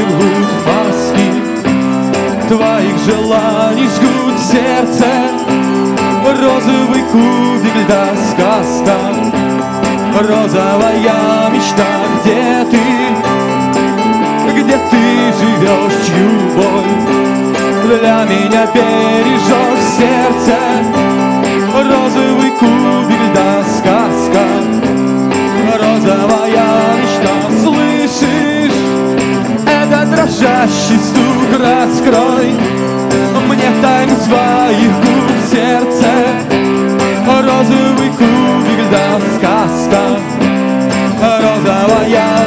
жгут маски твоих желаний, жгут сердце. Розовый кубик льда, сказка, розовая мечта. Где ты живешь, чью боль для меня бережешь сердце? Розовый кубик льда, сказка, розовая мечта. Слышишь этот дрожащий стук? Раскрой мне тайну своих губ, сердце. Розовый кубик льда, сказка, розовая